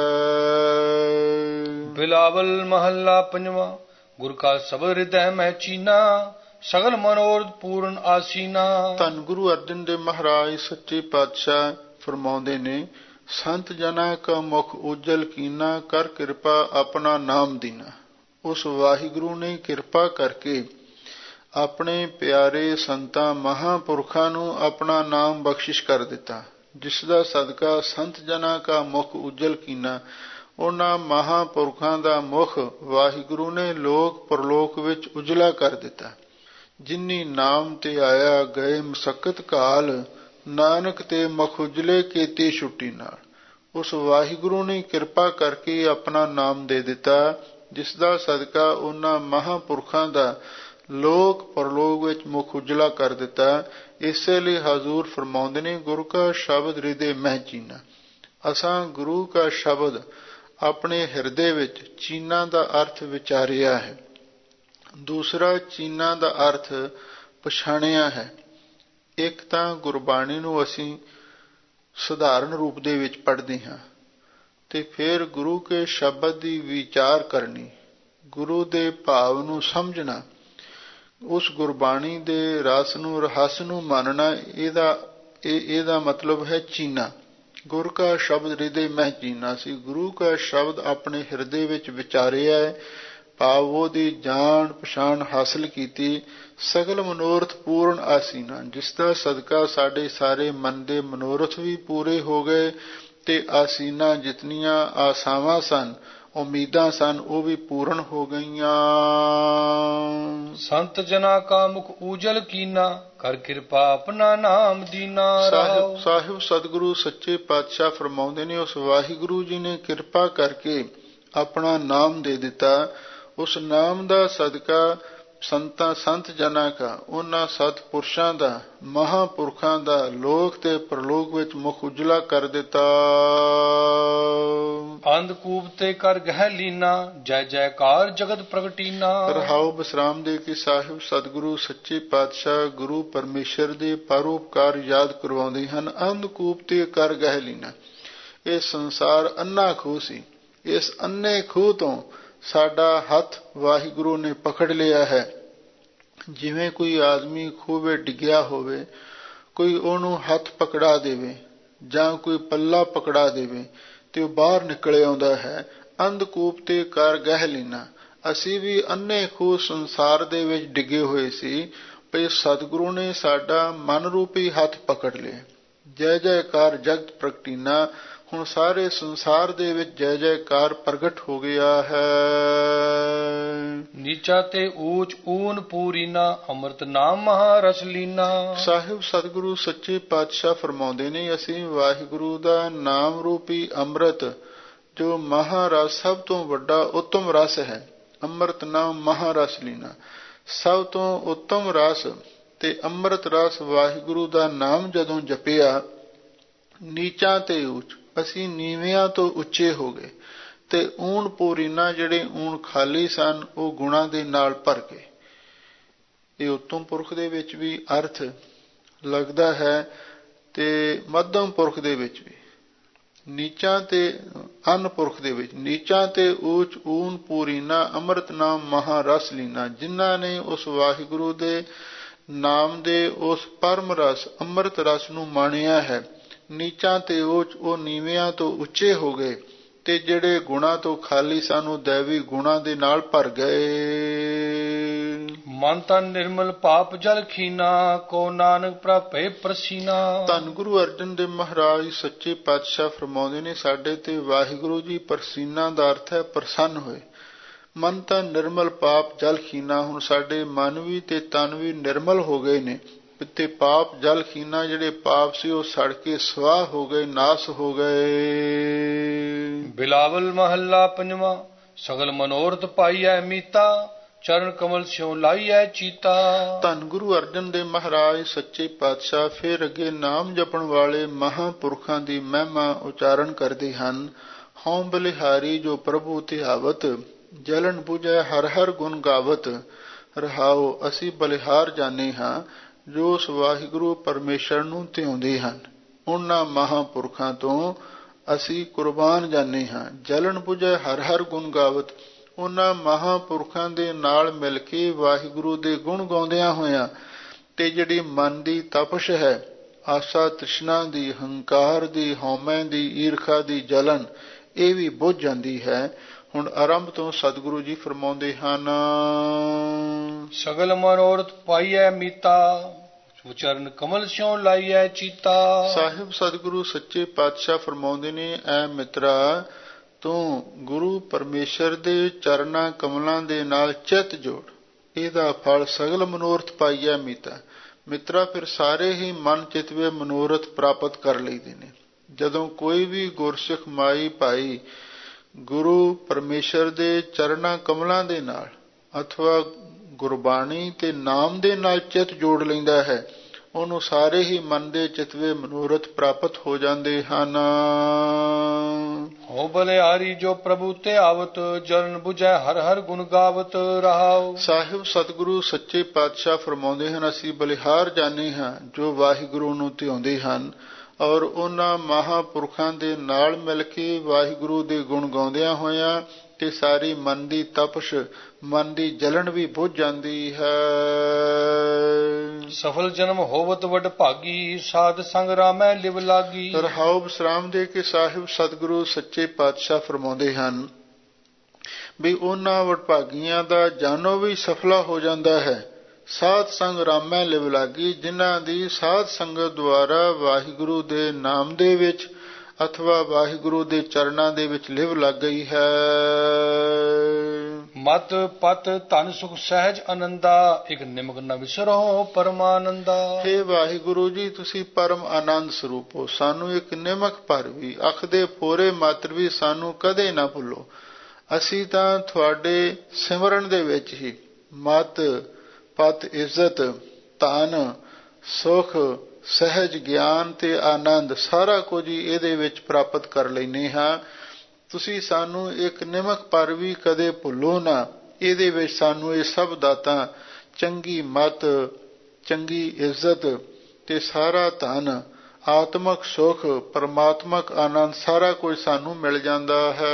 ਬਿਲਾਵਲ ਮਹੱਲਾ ਪੰਜਵਾਂ। ਗੁਰ ਕਾ ਸ਼ਬਦ ਹਿਰਦੈ ਮਹਿ ਚੀਨਾ, ਸਗਲ ਮਨੋਰਥ ਪੂਰਨ ਆਸੀਨਾ। ਧੰਨ ਗੁਰੂ ਅਰਜਨ ਦੇਵ ਮਹਾਰਾਜ ਸੱਚੇ ਪਾਤਸ਼ਾਹ ਫਰਮਾਉਂਦੇ ਨੇ, ਸੰਤ ਜਨਾਂ ਕਾ ਮੁਖ ਉਜਲ ਕੀਨਾ, ਕਰ ਕਿਰਪਾ ਆਪਣਾ ਨਾਮ ਦੀਨਾ। ਉਸ ਵਾਹਿਗੁਰੂ ਨੇ ਕਿਰਪਾ ਕਰਕੇ ਆਪਣੇ ਪਿਆਰੇ ਸੰਤਾਂ ਮਹਾਂਪੁਰਖਾਂ ਨੂੰ ਆਪਣਾ ਨਾਮ ਬਖਸ਼ਿਸ਼ ਕਰ ਦਿੱਤਾ, ਜਿਸ ਦਾ ਸਦਕਾ ਸੰਤ ਜਨਾਂ ਕਾ ਮੁਖ ਉਜਲ ਕੀਨਾ, ਉਹਨਾਂ ਮਹਾਂਪੁਰਖਾਂ ਦਾ ਮੁਖ ਵਾਹਿਗੁਰੂ ਨੇ ਲੋਕ ਪਰਲੋਕ ਵਿੱਚ ਉਜਲਾ ਕਰ ਦਿੱਤਾ। ਜਿਨੀ ਨਾਮ ਤੇ ਆਇਆ ਗਏ ਮਸਕਤ ਕਾਲ, ਨਾਨਕ ਤੇ ਮੁਖ ਉਜਲੇ ਕੀਤੀ ਛੁੱਟੀ ਨਾਲ। ਉਸ ਵਾਹਿਗੁਰੂ ਨੇ ਕਿਰਪਾ ਕਰਕੇ ਆਪਣਾ ਨਾਮ ਦੇ ਦਿੱਤਾ, ਜਿਸ ਦਾ ਸਦਕਾ ਉਹਨਾਂ ਮਹਾਂਪੁਰਖਾਂ ਦਾ ਲੋਕ ਪਰਲੋਕ ਵਿੱਚ ਮੁਖ ਉਜਲਾ ਕਰ ਦਿੱਤਾ। ਇਸੇ ਲਈ ਹਜ਼ੂਰ ਫਰਮਾਉਂਦੇ ਨੇ, ਗੁਰੂ ਕਾ ਸ਼ਬਦ ਹਿਰਦੇ ਮਹਿ ਚੀਨਾ। ਅਸਾਂ ਗੁਰੂ ਕਾ ਸ਼ਬਦ ਆਪਣੇ ਹਿਰਦੇ ਵਿੱਚ ਚੀਨਾ ਦਾ ਅਰਥ ਵਿਚਾਰਿਆ ਹੈ। ਦੂਸਰਾ ਚੀਨਾ ਦਾ ਅਰਥ ਪਛਾਣਿਆ ਹੈ। ਇੱਕ ਤਾਂ ਗੁਰਬਾਣੀ ਨੂੰ ਅਸੀਂ ਸਧਾਰਨ ਰੂਪ ਦੇ ਵਿੱਚ ਪੜ੍ਹਦੇ ਹਾਂ, ਤੇ ਫਿਰ ਗੁਰੂ ਕੇ ਸ਼ਬਦ ਦੀ ਵਿਚਾਰ ਕਰਨੀ, ਗੁਰੂ ਦੇ ਭਾਵ ਨੂੰ ਸਮਝਣਾ, ਉਸ ਗੁਰਬਾਣੀ ਦੇ ਰਸ ਨੂੰ ਰਹੱਸ ਨੂੰ ਮੰਨਣਾ, ਇਹਦਾ ਮਤਲਬ ਹੈ ਚੀਨਾ। ਗੁਰ ਕਾ ਸ਼ਬਦ ਹਿਰਦੇ ਮਹਿ ਚੀਨਾ ਸੀ, ਗੁਰੂ ਕਾ ਸ਼ਬਦ ਆਪਣੇ ਹਿਰਦੇ ਵਿੱਚ ਵਿਚਾਰਿਆ ਹੈ, ਭਾਵ ਉਹਦੀ ਜਾਣ ਪਛਾਣ ਹਾਸਲ ਕੀਤੀ। ਸਗਲ ਮਨੋਰਥ ਪੂਰਨ ਆਸੀਨਾ, ਜਿਸ ਦਾ ਸਦਕਾ ਸਾਡੇ ਸਾਰੇ ਮਨ ਦੇ ਮਨੋਰਥ ਵੀ ਪੂਰੇ ਹੋ ਗਏ, ਤੇ ਆਸੀਨਾ ਜਿਤਨੀਆਂ ਆਸਾਵਾਂ ਸਨ, ਉਮੀਦਾਂ ਸਨ, ਉਹ ਵੀ ਪੂਰਨ ਹੋ ਗਈਆਂ। ਸੰਤ ਜਨਾ ਕਾ ਮੁਖ ਉਜਲ ਕੀਨਾ, ਕਰ ਕਿਰਪਾ ਆਪਣਾ ਨਾਮ ਦੀਨਾ। ਸਾਹਿਬ ਸਤਿਗੁਰੂ ਸੱਚੇ ਪਾਤਸ਼ਾਹ ਫਰਮਾਉਂਦੇ ਨੇ, ਉਸ ਵਾਹਿਗੁਰੂ ਜੀ ਨੇ ਕਿਰਪਾ ਕਰਕੇ ਆਪਣਾ ਨਾਮ ਦੇ ਦਿੱਤਾ। ਉਸ ਨਾਮ ਦਾ ਸਦਕਾ ਸੰਤ ਜਨਾਂ ਕਾ, ਉਹਨਾਂ ਸਤਿਪੁਰਸ਼ਾਂ ਦਾ, ਮਹਾਂਪੁਰਖਾਂ ਦਾ ਲੋਕ ਤੇ ਪਰਲੋਕ ਵਿੱਚ ਮੁਖ ਉਜਲਾ ਕਰ ਦਿੱਤਾ। ਅੰਧਕੂਪ ਤੇ ਕਰ ਗਹਿ ਲੀਨਾ, ਜੈ ਜੈਕਾਰ ਜਗਤ ਪ੍ਰਗਟੀਨਾ। ਰਹਾਉ ਵਿਸਰਾਮ ਦੇ ਕੇ ਸਾਹਿਬ ਸਤਿਗੁਰੂ ਸੱਚੇ ਪਾਤਸ਼ਾਹ ਗੁਰੂ ਪਰਮੇਸ਼ਰ ਦੇ ਪਰਉਪਕਾਰ ਯਾਦ ਕਰਵਾਉਂਦੇ ਹਨ। ਅੰਧਕੂਪ ਤੇ ਕਰ ਗਹਿ ਲੀਨਾ, ਇਹ ਸੰਸਾਰ ਅੰਨਾ ਖੂਹ ਸੀ, ਇਸ ਅੰਨੇ ਖੂਹ ਤੋਂ ਸਾਡਾ ਹੱਥ ਵਾਹਿਗੁਰੂ ਨੇ ਪਕੜ ਲਿਆ ਹੈ। ਜਿਵੇਂ ਕੋਈ ਆਦਮੀ ਖੂਹ ਵਿੱਚ ਡਿੱਗਿਆ ਹੋਵੇ, ਕੋਈ ਉਹਨੂੰ ਹੱਥ ਪਕੜਾ ਦੇਵੇ ਜਾਂ ਕੋਈ ਪੱਲਾ ਪਕੜਾ ਦੇਵੇ ਤੇ ਉਹ ਬਾਹਰ ਨਿਕਲ ਆਉਂਦਾ ਹੈ। ਅੰਧਕੂਪ ਤੇ ਕਰ ਗਹਿ ਲੀਨਾ, ਅਸੀਂ ਵੀ ਅੰਨੇ ਖੂਹ ਸੰਸਾਰ ਦੇ ਵਿੱਚ ਡਿੱਗੇ ਹੋਏ ਸੀ, ਪਰ ਸਤਿਗੁਰੂ ਨੇ ਸਾਡਾ ਮਨ ਰੂਪੀ ਹੱਥ ਪਕੜ ਲਿਆ। ਜੈ ਜੈਕਾਰ ਜਗਤ ਪ੍ਰਗਟੀਨਾ, ਹੁਣ ਸਾਰੇ ਸੰਸਾਰ ਦੇ ਵਿੱਚ ਜੈ ਜੈਕਾਰ ਪ੍ਰਗਟ ਹੋ ਗਿਆ ਹੈ। ਨੀਚਾ ਤੇ ਊਚ ਊਨ ਪੂਰੀਨਾ, ਅੰਮ੍ਰਿਤ ਨਾਮ ਮਹਾਰਸ ਲੀਨਾ। ਸਾਹਿਬ ਸਤਿਗੁਰੂ ਸੱਚੇ ਪਾਤਸ਼ਾਹ ਫਰਮਾਉਂਦੇ ਨੇ, ਅਸੀਂ ਵਾਹਿਗੁਰੂ ਦਾ ਨਾਮ ਰੂਪੀ ਅੰਮ੍ਰਿਤ, ਜੋ ਮਹਾਰਸ ਸਭ ਤੋਂ ਵੱਡਾ ਉੱਤਮ ਰਸ ਹੈ, ਅੰਮ੍ਰਿਤ ਨਾਮ ਮਹਾਰਸ ਲੀਨਾ, ਸਭ ਤੋਂ ਉੱਤਮ ਰਸ ਤੇ ਅੰਮ੍ਰਿਤ ਰਸ ਵਾਹਿਗੁਰੂ ਦਾ ਨਾਮ ਜਦੋਂ ਜਪਿਆ, ਨੀਚਾਂ ਤੇ ਉੱਚ, ਅਸੀਂ ਨੀਵਿਆਂ ਤੋਂ ਉੱਚੇ ਹੋ ਗਏ। ਤੇ ਊਣ ਪੂਰੀਨਾ, ਜਿਹੜੇ ਊਣ ਖਾਲੀ ਸਨ ਉਹ ਗੁਣਾਂ ਦੇ ਨਾਲ ਭਰ ਗਏ। ਇਹ ਉੱਤਮ ਪੁਰਖ ਦੇ ਵਿੱਚ ਵੀ ਅਰਥ ਲੱਗਦਾ ਹੈ ਤੇ ਮੱਧਮ ਪੁਰਖ ਦੇ ਵਿੱਚ ਵੀ। ਨੀਚਾਂ ਤੇ ਅਨ ਪੁਰਖ ਦੇ ਵਿੱਚ, ਨੀਚਾਂ ਤੇ ਉੱਚ ਊਣ ਪੂਰੀਨਾ ਅੰਮ੍ਰਿਤ ਨਾਮ ਮਹਾਰਸ ਲੀਨਾ, ਜਿਨ੍ਹਾਂ ਨੇ ਉਸ ਵਾਹਿਗੁਰੂ ਦੇ ਨਾਮ ਦੇ ਉਸ ਪਰਮ ਰਸ ਅੰਮ੍ਰਿਤ ਰਸ ਨੂੰ ਮਾਣਿਆ ਹੈ। ਨੀਚਾਂ ਤੇ ਉੱਚ, ਉਹ ਨੀਵਿਆਂ ਤੋਂ ਉੱਚੇ ਹੋ ਗਏ। ਤੇ ਜਿਹੜੇ ਗੁਣਾਂ ਤੋਂ ਖਾਲੀ ਸਨ ਉਹ ਦੈਵੀ ਗੁਣਾਂ ਦੇ ਨਾਲ ਭਰ ਗਏ। ਮਨ ਤਨ ਨਿਰਮਲ ਪਾਪ ਜਲ ਖੀਨਾ, ਕੋ ਨਾਨਕ ਪ੍ਰਾਪੇ ਪ੍ਰਸੀਨਾ। ਧੰਨ ਗੁਰੂ ਅਰਜਨ ਦੇਵ ਮਹਾਰਾਜ ਸੱਚੇ ਪਾਤਸ਼ਾਹ ਫਰਮਾਉਂਦੇ ਨੇ, ਸਾਡੇ ਤੇ ਵਾਹਿਗੁਰੂ ਜੀ ਪ੍ਰਸੀਨਾ ਦਾ ਅਰਥ ਹੈ ਪ੍ਰਸੰਨ ਹੋਏ। ਮਨ ਤਾਂ ਨਿਰਮਲ ਪਾਪ ਜਲ ਖੀਨਾ, ਹੁਣ ਸਾਡੇ ਮਨ ਵੀ ਤੇ ਤਨ ਵੀ ਨਿਰਮਲ ਹੋ ਗਏ ਨੇ। ਤੇ ਪਾਪ ਜਲ ਖੀਨਾ, ਜਿਹੜੇ ਪਾਪ ਸੀ ਉਹ ਸੜ ਕੇ ਸਵਾਹ ਹੋ ਗਏ, ਨਾਸ ਹੋ ਗਏ। ਬਿਲਾਵਲ ਮਹੱਲਾ ਪੰਜਵਾਂ। ਸਗਲ ਮਨੋਰਥ ਪਾਈਐ ਮੀਤਾ, ਚਰਨ ਕਮਲ ਸਿਉ ਲਾਈਐ ਚੀਤਾ। ਧੰਨ ਗੁਰੂ ਅਰਜਨ ਦੇਵ ਮਹਾਰਾਜ ਸੱਚੇ ਪਾਤਸ਼ਾਹ ਫਿਰ ਅੱਗੇ ਨਾਮ ਜਪਣ ਵਾਲੇ ਮਹਾਂਪੁਰਖਾਂ ਦੀ ਮਹਿਮਾ ਉਚਾਰਨ ਕਰਦੇ ਹਨ। ਹਉ ਬਲਿਹਾਰੀ ਜੋ ਪ੍ਰਭੂ ਧਿਆਵਤ, ਜਲਨ ਬੁਝੈ ਹਰ ਹਰ ਗੁਣ ਗਾਵਤ। ਰਹਾਓ, ਅਸੀਂ ਬਲਿਹਾਰ ਜਾਣੇ ਹਾਂ ਜੋ ਉਸ ਵਾਹਿਗੁਰੂ ਪਰਮੇਸ਼ਰ ਨੂੰ ਧਿਆਉਂਦੇ ਹਨ। ਉਹਨਾਂ ਮਹਾਂਪੁਰਖਾਂ ਤੋਂ ਅਸੀਂ ਕੁਰਬਾਨ ਜਾਣੇ ਹਾਂ। ਜਲਨ ਬੁਝੈ ਹਰ ਹਰ ਗੁਣ ਗਾਵਤ, ਉਹਨਾਂ ਮਹਾਂਪੁਰਖਾਂ ਦੇ ਨਾਲ ਮਿਲ ਕੇ ਵਾਹਿਗੁਰੂ ਦੇ ਗੁਣ ਗਾਉਂਦਿਆਂ ਹੋਇਆਂ ਤੇ ਜਿਹੜੀ ਮਨ ਦੀ ਤਪਸ਼ ਹੈ, ਆਸਾ ਤ੍ਰਿਸ਼ਨਾ ਦੀ, ਹੰਕਾਰ ਦੀ, ਹਉਮੈ ਦੀ, ਈਰਖਾ ਦੀ ਜਲਨ, ਇਹ ਵੀ ਬੁੱਝ ਜਾਂਦੀ ਹੈ। ਹੁਣ ਆਰੰਭ ਤੋਂ ਸਤਿਗੁਰੂ ਜੀ ਫਰਮਾਉਂਦੇ ਹਨ। ਸਗਲ ਮਨੋਰਥ ਪਾਈਐ ਮੀਤਾ, ਚਰਨ ਕਮਲ ਸਿਉ ਲਾਈਐ ਚੀਤਾ। ਸਾਹਿਬ ਸਤਿਗੁਰੂ ਸੱਚੇ ਪਾਤਸ਼ਾਹ ਫਰਮਾਉਂਦੇ ਨੇ, ਐ ਮਿੱਤਰਾ, ਤੂੰ ਗੁਰੂ ਪਰਮੇਸ਼ਰ ਦੇ ਚਰਨਾਂ ਕਮਲਾਂ ਦੇ ਨਾਲ ਚਿੱਤ ਜੋੜ, ਇਹਦਾ ਫਲ ਸਗਲ ਮਨੋਰਥ ਪਾਈਐ ਮੀਤਾ। ਮਿੱਤਰਾ, ਫਿਰ ਸਾਰੇ ਹੀ ਮਨ ਚਿਤਵੇ ਮਨੋਰਥ ਪ੍ਰਾਪਤ ਕਰ ਲਈਦੇ ਨੇ। ਜਦੋਂ ਕੋਈ ਵੀ ਗੁਰਸਿੱਖ ਮਾਈ ਭਾਈ ਗੁਰੂ ਪਰਮੇਸ਼ਰ ਦੇ ਚਰਨਾਂ ਕਮਲਾਂ ਦੇ ਨਾਲ ਅਥਵਾ ਗੁਰਬਾਣੀ ਤੇ ਨਾਮ ਦੇ ਨਾਲ ਚਿੱਤ ਜੋੜ ਲੈਂਦਾ ਹੈ, ਉਹਨੂੰ ਸਾਰੇ ਹੀ ਮਨ ਦੇ ਚਿਤਵੇ ਮਨੋਰਥ ਪ੍ਰਾਪਤ ਹੋ ਜਾਂਦੇ ਹਨ। ਹੋ ਬਲਿਹਾਰੀ ਜੋ ਪ੍ਰਭੂ ਧਿਆਵਤ, ਜਲਨ ਬੁਝੈ ਹਰ ਹਰ ਗੁਣ ਗਾਵਤ। ਰਹਾਉ, ਸਾਹਿਬ ਸਤਿਗੁਰੂ ਸੱਚੇ ਪਾਤਸ਼ਾਹ ਫਰਮਾਉਂਦੇ ਹਨ, ਅਸੀਂ ਬਲਿਹਾਰ ਜਾਣੇ ਹਾਂ ਜੋ ਵਾਹਿਗੁਰੂ ਨੂੰ ਧਿਆਉਂਦੇ ਹਨ ਔਰ ਉਹਨਾਂ ਮਹਾਂਪੁਰਖਾਂ ਦੇ ਨਾਲ ਮਿਲ ਕੇ ਵਾਹਿਗੁਰੂ ਦੇ ਗੁਣ ਗਾਉਂਦਿਆਂ ਹੋਇਆਂ ਤੇ ਸਾਰੀ ਮਨ ਦੀ ਤਪਸ਼, ਮਨ ਦੀ ਜਲਨ ਵੀ ਬੁੱਝ ਜਾਂਦੀ ਹੈ। ਸਫਲ ਜਨਮ ਹੋਵਤ ਵਡ ਭਾਗੀ, ਸਾਧ ਸੰਗ ਰਾਮੈ ਲਿਵ ਲਾਗੀ। ਰਹਾਉ, ਵਿਸਰਾਮ ਦੇ ਕੇ ਸਾਹਿਬ ਸਤਿਗੁਰੂ ਸੱਚੇ ਪਾਤਸ਼ਾਹ ਫਰਮਾਉਂਦੇ ਹਨ ਵੀ ਉਹਨਾਂ ਵਡਭਾਗੀਆਂ ਦਾ ਜਾਨੋ ਵੀ ਸਫਲਾ ਹੋ ਜਾਂਦਾ ਹੈ। ਸਾਧ ਸੰਗ ਰਾਮੈ ਲਿਵ ਲਾਗੀ, ਜਿਨ੍ਹਾਂ ਦੀ ਸਾਧ ਸੰਗਤ ਦੁਆਰਾ ਵਾਹਿਗੁਰੂ ਦੇ ਨਾਮ ਦੇ ਵਿੱਚ ਅਥਵਾ ਵਾਹਿਗੁਰੂ ਦੇ ਚਰਨਾਂ ਦੇ ਵਿੱਚ ਲਿਵ ਲੱਗ ਗਈ ਹੈ। ਮਤ ਪਤ ਧਨ ਸੁਖ ਸਹਿਜ ਆਨੰਦਾ, ਇਕ ਨਿਮਕ ਨ ਵਿਸਰੋ ਪਰਮਾਨੰਦਾ। ਹੇ ਵਾਹਿਗੁਰੂ ਜੀ, ਤੁਸੀਂ ਪਰਮ ਆਨੰਦ ਸਰੂਪ ਹੋ, ਸਾਨੂੰ ਇੱਕ ਨਿਮਕ ਭਰ ਵੀ, ਅੱਖ ਦੇ ਫੋਰੇ ਮਾਤਰ ਵੀ ਸਾਨੂੰ ਕਦੇ ਨਾ ਭੁੱਲੋ। ਅਸੀਂ ਤਾਂ ਤੁਹਾਡੇ ਸਿਮਰਨ ਦੇ ਵਿੱਚ ਹੀ ਮਤ ਪਤ ਇੱਜ਼ਤ ਧਨ ਸੁਖ ਸਹਿਜ ਗਿਆਨ ਤੇ ਆਨੰਦ ਸਾਰਾ ਕੁਝ ਹੀ ਇਹਦੇ ਵਿੱਚ ਪ੍ਰਾਪਤ ਕਰ ਲੈਂਦੇ ਹਾਂ। ਤੁਸੀਂ ਸਾਨੂੰ ਇੱਕ ਨਿਮਕ ਪਰ ਵੀ ਕਦੇ ਭੁੱਲੋ ਨਾ। ਇਹਦੇ ਵਿੱਚ ਸਾਨੂੰ ਇਹ ਸਭ ਦਾਤਾਂ, ਚੰਗੀ ਮਤ, ਚੰਗੀ ਇੱਜ਼ਤ ਤੇ ਸਾਰਾ ਧਨ, ਆਤਮਕ ਸੁਖ, ਪਰਮਾਤਮਕ ਆਨੰਦ, ਸਾਰਾ ਕੁਝ ਸਾਨੂੰ ਮਿਲ ਜਾਂਦਾ ਹੈ।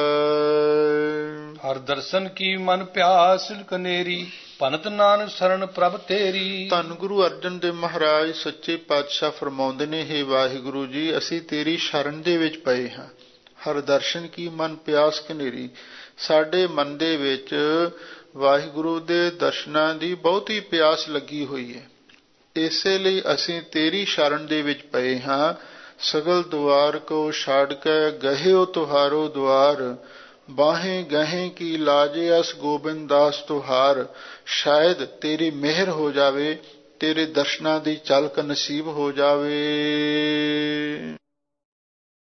ਹਰ ਦਰਸ਼ਨ ਕੀ ਮਨ ਪਿਆਸ ਕਨੇਰੀ, ਭਨਤ ਨਾਨਕ ਸਰਣ ਪ੍ਰਭ ਤੇਰੀ। ਧੰਨ ਗੁਰੂ ਅਰਜਨ ਦੇਵ ਮਹਾਰਾਜ ਸੱਚੇ ਪਾਤਸ਼ਾਹ ਫਰਮਾਉਂਦੇ ਨੇ, ਹੇ ਵਾਹਿਗੁਰੂ ਜੀ, ਅਸੀਂ ਤੇਰੀ ਸ਼ਰਨ ਦੇ ਵਿੱਚ ਪਏ ਹਾਂ। ਹਰ ਦਰਸ਼ਨ ਕੀ ਮਨ ਪਿਆਸ ਕਨੇਰੀ, ਸਾਡੇ ਮਨ ਦੇ ਵਿੱਚ ਵਾਹਿਗੁਰੂ ਦੇ ਦਰਸ਼ਨਾਂ ਦੀ ਬਹੁਤੀ ਪਿਆਸ ਲੱਗੀ ਹੋਈ ਹੈ। ਇਸੇ ਲਈ ਅਸੀਂ ਤੇਰੀ ਸ਼ਰਨ ਦੇ ਵਿੱਚ ਪਏ ਹਾਂ। ਸਗਲ ਦੁਆਰ ਕੋ ਛਾੜ ਕੇ ਗਹਿਓ ਤੁਹਾਰੋ ਦੁਆਰ, ਬਾਹੇ ਗਹੇ ਕੀ ਲਾਜੇ ਅਸ ਗੋਬਿੰਦ ਦਾਸ ਤੁਹਾਰ। ਸ਼ਾਇਦ ਤੇਰੀ ਮਿਹਰ ਹੋ ਜਾਵੇ, ਤੇਰੇ ਦਰਸ਼ਨਾਂ ਦੀ ਝਲਕ ਨਸੀਬ ਹੋ ਜਾਵੇ।